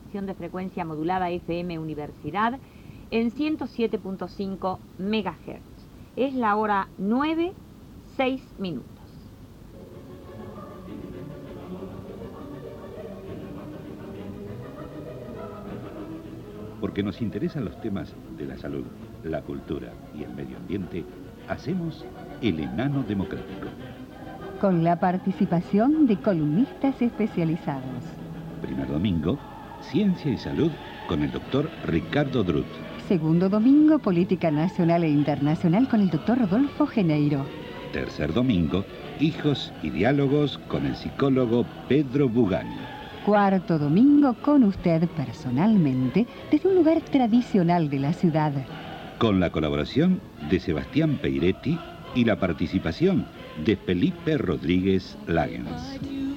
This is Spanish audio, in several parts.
estación de frecuencia modulada FM Universidad en 107.5 MHz. Es la hora 9:06. Porque nos interesan los temas de la salud, la cultura y el medio ambiente, hacemos El Enano Democrático. Con la participación de columnistas especializados. Primer domingo, Ciencia y Salud con el doctor Ricardo Drut. Segundo domingo, Política Nacional e Internacional con el doctor Rodolfo Geneiro. Tercer domingo, Hijos y Diálogos con el psicólogo Pedro Bugani. Cuarto domingo, con usted personalmente, desde un lugar tradicional de la ciudad. Con la colaboración de Sebastián Peiretti y la participación de Felipe Rodríguez Lagens.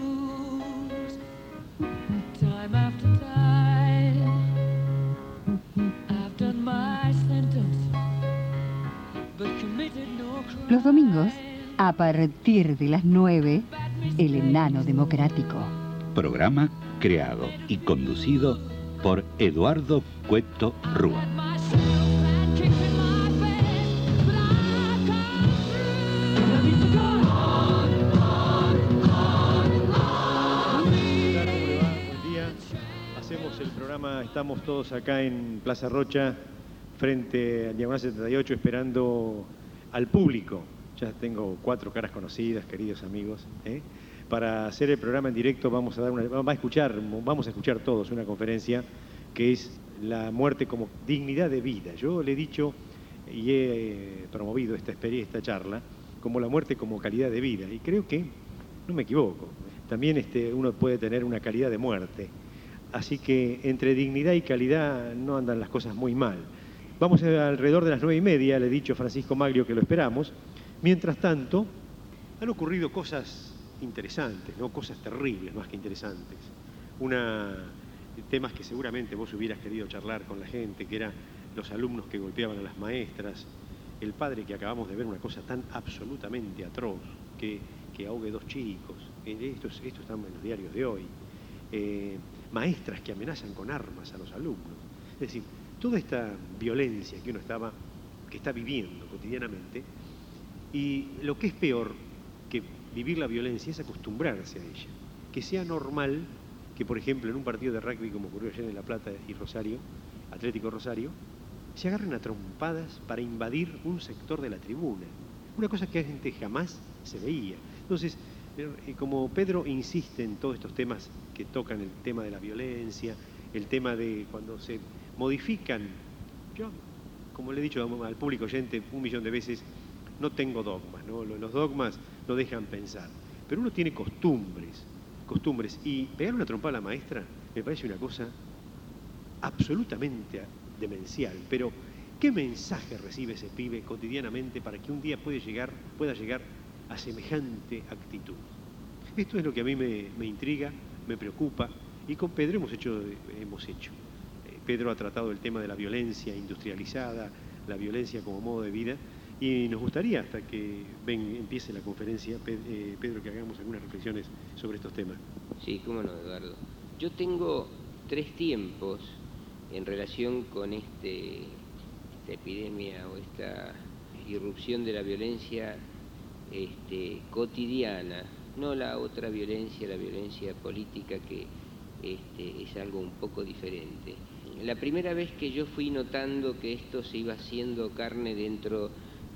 Los domingos, a partir de las 9, El Enano Democrático. Programa creado y conducido por Eduardo Cueto Rúa. El programa, estamos todos acá en Plaza Rocha, frente al Diagonal 78, esperando al público. Ya tengo 4 caras conocidas, queridos amigos. Para hacer el programa en directo vamos a escuchar todos una conferencia que es la muerte como dignidad de vida. Yo le he dicho y he promovido esta charla como la muerte como calidad de vida, y creo que no me equivoco. También uno puede tener una calidad de muerte. Así que entre dignidad y calidad no andan las cosas muy mal. Vamos alrededor de las 9:30, le he dicho a Francisco Maglio que lo esperamos. Mientras tanto, han ocurrido cosas interesantes, ¿no? Cosas terribles más que interesantes. Temas que seguramente vos hubieras querido charlar con la gente, que eran los alumnos que golpeaban a las maestras, el padre que acabamos de ver, una cosa tan absolutamente atroz, que ahogue 2 chicos. Esto está en los diarios de hoy. Maestras que amenazan con armas a los alumnos. Es decir, toda esta violencia que que está viviendo cotidianamente, y lo que es peor que vivir la violencia es acostumbrarse a ella. Que sea normal que, por ejemplo, en un partido de rugby como ocurrió ayer en La Plata y Rosario, Atlético Rosario, se agarren a trompadas para invadir un sector de la tribuna. Una cosa que antes jamás se veía. Entonces, como Pedro insiste en todos estos temas que tocan el tema de la violencia, el tema de cuando se modifican, yo, como le he dicho al público oyente 1.000.000 de veces, no tengo dogmas, ¿no? Los dogmas no dejan pensar, pero uno tiene costumbres, y pegar una trompada a la maestra me parece una cosa absolutamente demencial. Pero ¿qué mensaje recibe ese pibe cotidianamente para que un día pueda llegar a semejante actitud? Esto es lo que a mí me intriga, me preocupa, y con Pedro hemos hecho. Pedro ha tratado el tema de la violencia industrializada, la violencia como modo de vida, y nos gustaría, hasta que empiece la conferencia, Pedro, que hagamos algunas reflexiones sobre estos temas. Sí, cómo no, Eduardo. Yo tengo 3 tiempos en relación con esta epidemia o esta irrupción de la violencia cotidiana, no la otra violencia, la violencia política, que es algo un poco diferente. La primera vez que yo fui notando que esto se iba haciendo carne dentro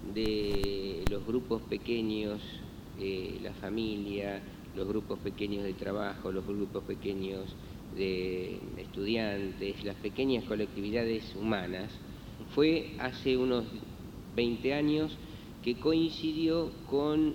de los grupos pequeños, la familia, los grupos pequeños de trabajo, los grupos pequeños de estudiantes, las pequeñas colectividades humanas, fue hace unos 20 años, que coincidió con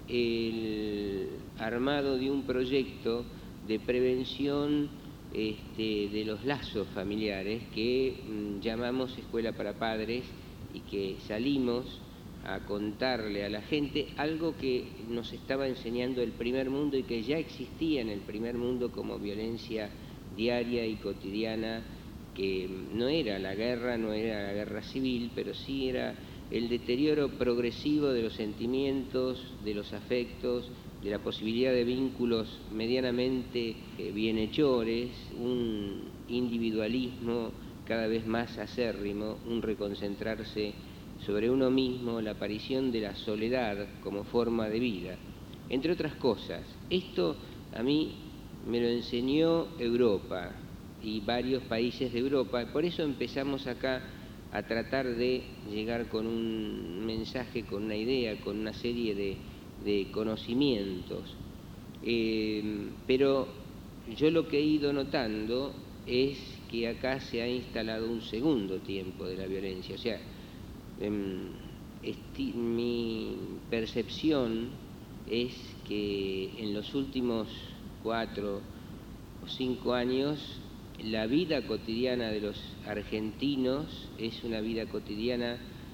el armado de un proyecto de prevención de los lazos familiares que llamamos Escuela para Padres, y que salimos a contarle a la gente algo que nos estaba enseñando el primer mundo y que ya existía en el primer mundo como violencia diaria y cotidiana, que no era la guerra civil, pero sí era el deterioro progresivo de los sentimientos, de los afectos, de la posibilidad de vínculos medianamente bienhechores, un individualismo cada vez más acérrimo, un reconcentrarse sobre uno mismo, la aparición de la soledad como forma de vida, entre otras cosas. Esto a mí me lo enseñó Europa y varios países de Europa, por eso empezamos acá a tratar de llegar con un mensaje, con una idea, con una serie de conocimientos. Pero yo lo que he ido notando es que acá se ha instalado un segundo tiempo de la violencia. O sea, mi percepción es que en los últimos 4 o 5 años la vida cotidiana de los argentinos es una vida cotidiana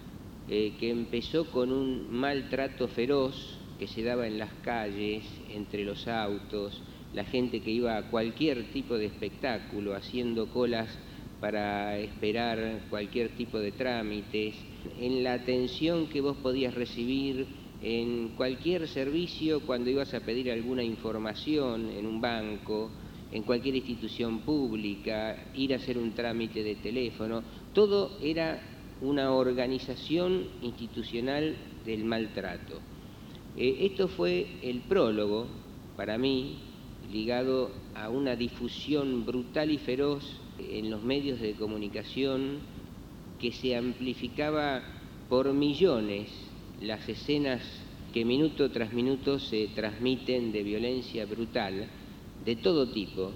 que empezó con un maltrato feroz que se daba en las calles, entre los autos, la gente que iba a cualquier tipo de espectáculo, haciendo colas para esperar cualquier tipo de trámites, en la atención que vos podías recibir en cualquier servicio cuando ibas a pedir alguna información en un banco, en cualquier institución pública, ir a hacer un trámite de teléfono, todo era una organización institucional del maltrato. Esto fue el prólogo, para mí, ligado a una difusión brutal y feroz en los medios de comunicación que se amplificaba por millones las escenas que minuto tras minuto se transmiten de violencia brutal, de todo tipo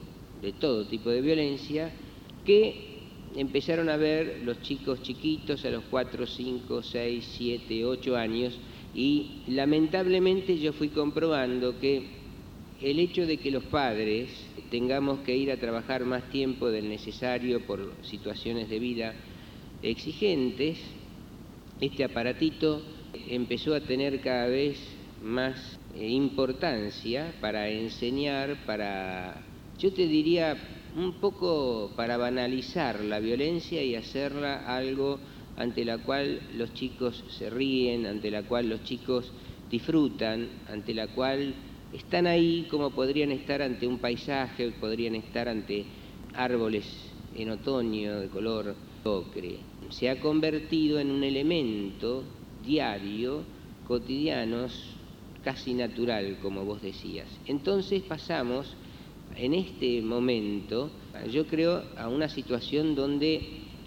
de violencia, que empezaron a ver los chicos chiquitos a los 4, 5, 6, 7, 8 años, y lamentablemente yo fui comprobando que el hecho de que los padres tengamos que ir a trabajar más tiempo del necesario por situaciones de vida exigentes, este aparatito empezó a tener cada vez más importancia para enseñar, yo te diría, un poco para banalizar la violencia y hacerla algo ante la cual los chicos se ríen, ante la cual los chicos disfrutan, ante la cual están ahí como podrían estar ante un paisaje, podrían estar ante árboles en otoño de color ocre. Se ha convertido en un elemento diario, cotidiano, casi natural, como vos decías. Entonces pasamos en este momento, yo creo, a una situación donde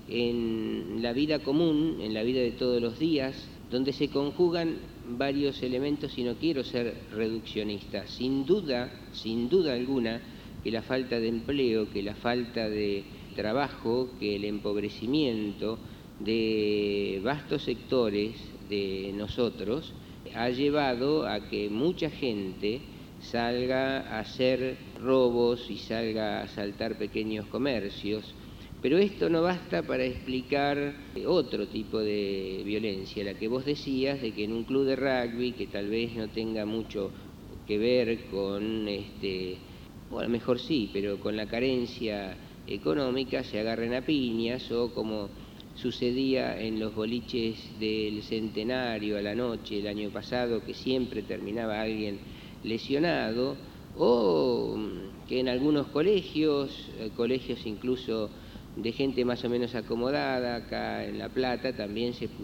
en la vida común, en la vida de todos los días, donde se conjugan varios elementos, y no quiero ser reduccionista, sin duda alguna, que la falta de empleo, que la falta de trabajo, que el empobrecimiento de vastos sectores de nosotros ha llevado a que mucha gente salga a hacer robos y salga a asaltar pequeños comercios. Pero esto no basta para explicar otro tipo de violencia, la que vos decías, de que en un club de rugby, que tal vez no tenga mucho que ver con, o a lo mejor sí, pero con la carencia económica, se agarren a piñas, o como sucedía en los boliches del Centenario a la noche el año pasado, que siempre terminaba alguien lesionado, o que en algunos colegios incluso de gente más o menos acomodada, acá en La Plata, también se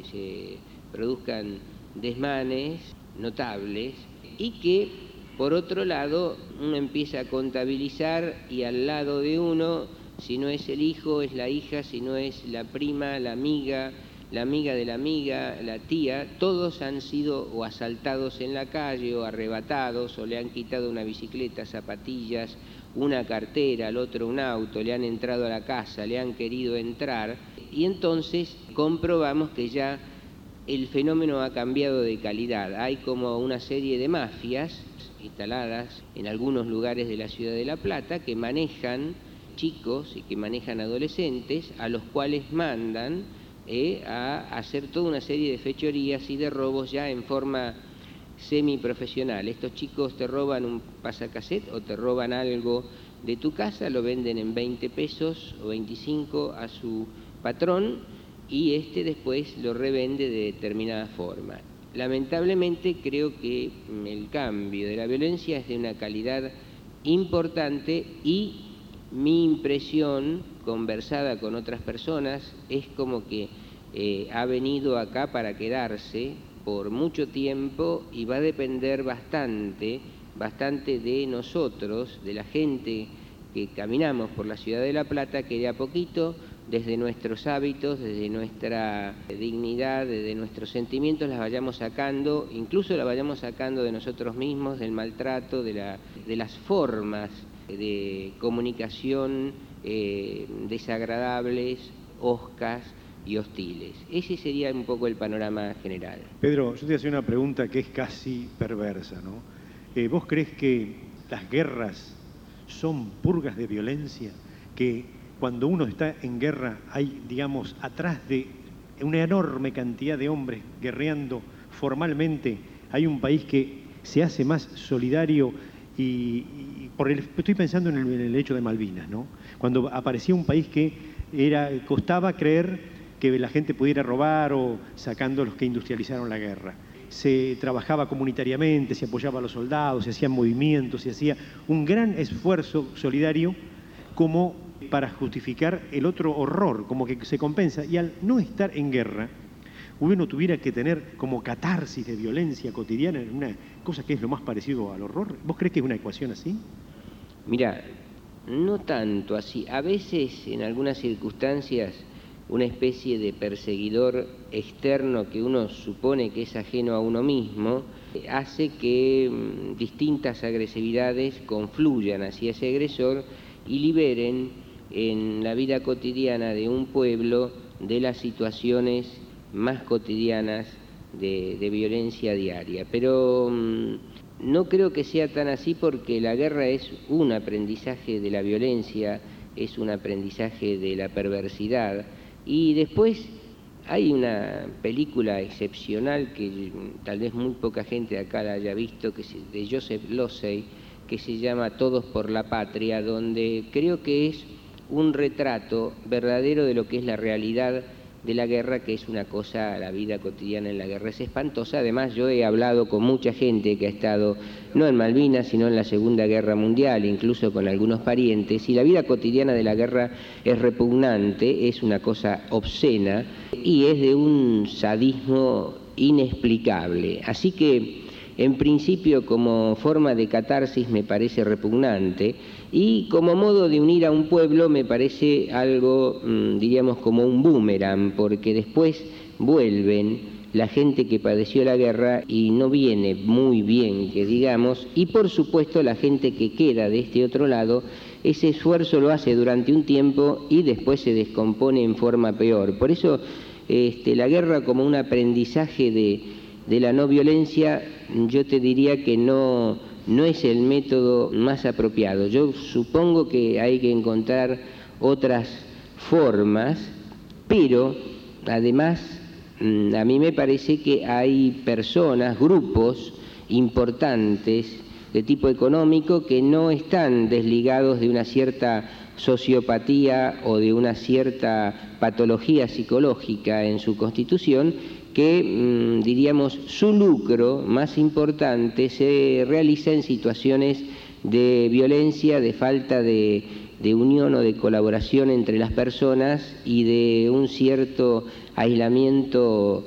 produzcan desmanes notables, y que, por otro lado, uno empieza a contabilizar, y al lado de uno, si no es el hijo, es la hija, si no es la prima, la amiga de la amiga, la tía, todos han sido o asaltados en la calle, o arrebatados, o le han quitado una bicicleta, zapatillas, una cartera, al otro un auto, le han entrado a la casa, le han querido entrar, y entonces comprobamos que ya el fenómeno ha cambiado de calidad. Hay como una serie de mafias instaladas en algunos lugares de la ciudad de La Plata que manejan chicos y que manejan adolescentes, a los cuales mandan a hacer toda una serie de fechorías y de robos ya en forma semiprofesional. Estos chicos te roban un pasacassette o te roban algo de tu casa, lo venden en 20 pesos o 25 a su patrón, y después lo revende de determinada forma. lamentablemente creo que el cambio de la violencia es de una calidad importante y mi impresión, conversada con otras personas, es como que ha venido acá para quedarse por mucho tiempo y va a depender bastante de nosotros, de la gente que caminamos por la ciudad de La Plata, que de a poquito, desde nuestros hábitos, desde nuestra dignidad, desde nuestros sentimientos, las vayamos sacando, incluso las vayamos sacando de nosotros mismos, del maltrato, de las formas de comunicación desagradables, hoscas y hostiles. Ese sería un poco el panorama general. Pedro, yo te voy a hacer una pregunta que es casi perversa, ¿no? ¿Vos crees que las guerras son purgas de violencia? Que cuando uno está en guerra hay, digamos, atrás de una enorme cantidad de hombres guerreando formalmente, hay un país que se hace más solidario estoy pensando en el hecho de Malvinas, ¿no? Cuando aparecía un país que costaba creer que la gente pudiera robar o sacando a los que industrializaron la guerra. Se trabajaba comunitariamente, se apoyaba a los soldados, se hacían movimientos, se hacía un gran esfuerzo solidario como para justificar el otro horror, como que se compensa. Y al no estar en guerra, uno tuviera que tener como catarsis de violencia cotidiana, una cosa que es lo más parecido al horror. ¿Vos crees que es una ecuación así? Mira, no tanto así. A veces, en algunas circunstancias, una especie de perseguidor externo que uno supone que es ajeno a uno mismo, hace que distintas agresividades confluyan hacia ese agresor y liberen en la vida cotidiana de un pueblo de las situaciones más cotidianas de violencia diaria. Pero no creo que sea tan así, porque la guerra es un aprendizaje de la violencia, es un aprendizaje de la perversidad. Y después hay una película excepcional que tal vez muy poca gente acá la haya visto, que es de Joseph Losey, que se llama Todos por la Patria, donde creo que es un retrato verdadero de lo que es la realidad de la guerra, que es una cosa, la vida cotidiana en la guerra es espantosa. Además, yo he hablado con mucha gente que ha estado no en Malvinas, sino en la Segunda Guerra Mundial, incluso con algunos parientes, y la vida cotidiana de la guerra es repugnante, es una cosa obscena y es de un sadismo inexplicable. Así que, en principio, como forma de catarsis me parece repugnante, y como modo de unir a un pueblo me parece algo, diríamos, como un boomerang, porque después vuelven la gente que padeció la guerra y no viene muy bien, que digamos, y por supuesto la gente que queda de este otro lado, ese esfuerzo lo hace durante un tiempo y después se descompone en forma peor. Por eso la guerra, como un aprendizaje de la no violencia, yo te diría que no es el método más apropiado. Yo supongo que hay que encontrar otras formas, pero además a mí me parece que hay personas, grupos importantes de tipo económico que no están desligados de una cierta sociopatía o de una cierta patología psicológica en su constitución, que, diríamos, su lucro más importante se realiza en situaciones de violencia, de falta de unión o de colaboración entre las personas y de un cierto aislamiento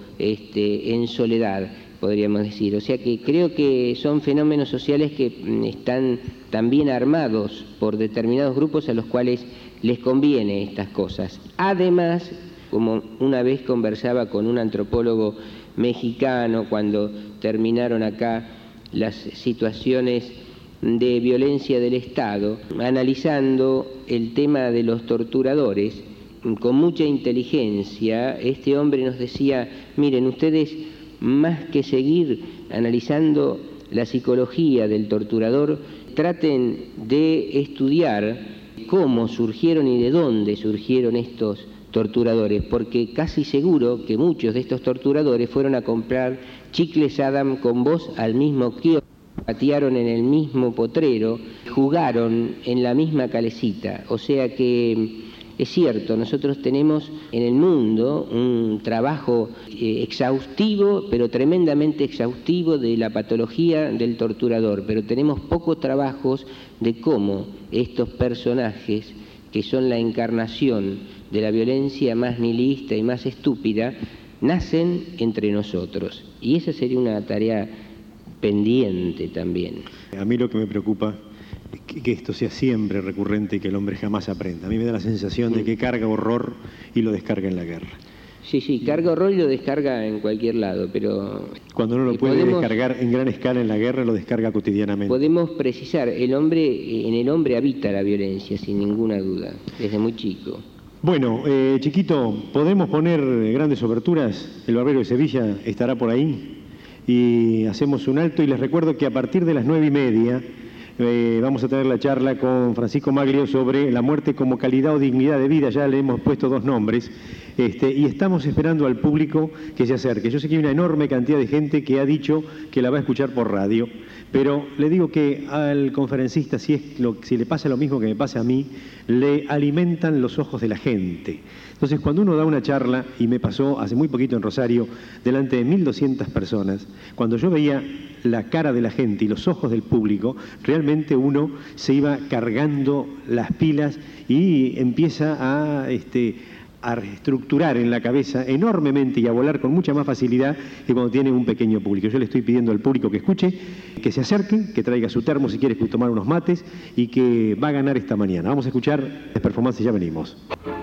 en soledad, podríamos decir. O sea que creo que son fenómenos sociales que están también armados por determinados grupos a los cuales les conviene estas cosas. Además, como una vez conversaba con un antropólogo mexicano cuando terminaron acá las situaciones de violencia del Estado, analizando el tema de los torturadores, con mucha inteligencia, este hombre nos decía: miren, ustedes, más que seguir analizando la psicología del torturador, traten de estudiar cómo surgieron y de dónde surgieron estos torturadores, porque casi seguro que muchos de estos torturadores fueron a comprar chicles Adam con vos al mismo kiosco, patearon en el mismo potrero, jugaron en la misma calecita. O sea que Es cierto, nosotros tenemos en el mundo un trabajo exhaustivo, pero tremendamente exhaustivo, de la patología del torturador, pero tenemos pocos trabajos de cómo estos personajes, que son la encarnación de la violencia más nihilista y más estúpida, nacen entre nosotros. Y esa sería una tarea pendiente también. A mí lo que me preocupa es que esto sea siempre recurrente y que el hombre jamás aprenda. A mí me da la sensación de que carga horror y lo descarga en la guerra. Sí, carga horror y lo descarga en cualquier lado, pero... Cuando no lo puede descargar en gran escala en la guerra, lo descarga cotidianamente. Podemos precisar, en el hombre habita la violencia, sin ninguna duda, desde muy chico. Bueno, chiquito, podemos poner grandes oberturas. El Barbero de Sevilla estará por ahí y hacemos un alto, y les recuerdo que a partir de las 9:30 vamos a tener la charla con Francisco Maglio sobre la muerte como calidad o dignidad de vida. Ya le hemos puesto 2 nombres, y estamos esperando al público que se acerque. Yo sé que hay una enorme cantidad de gente que ha dicho que la va a escuchar por radio, pero le digo que al conferencista, si le pasa lo mismo que me pasa a mí, le alimentan los ojos de la gente. Entonces, cuando uno da una charla, y me pasó hace muy poquito en Rosario, delante de 1.200 personas, cuando yo veía la cara de la gente y los ojos del público, realmente uno se iba cargando las pilas y empieza a reestructurar en la cabeza enormemente y a volar con mucha más facilidad que cuando tiene un pequeño público. Yo le estoy pidiendo al público que escuche, que se acerque, que traiga su termo si quiere tomar unos mates, y que va a ganar esta mañana. Vamos a escuchar las performances, ya venimos.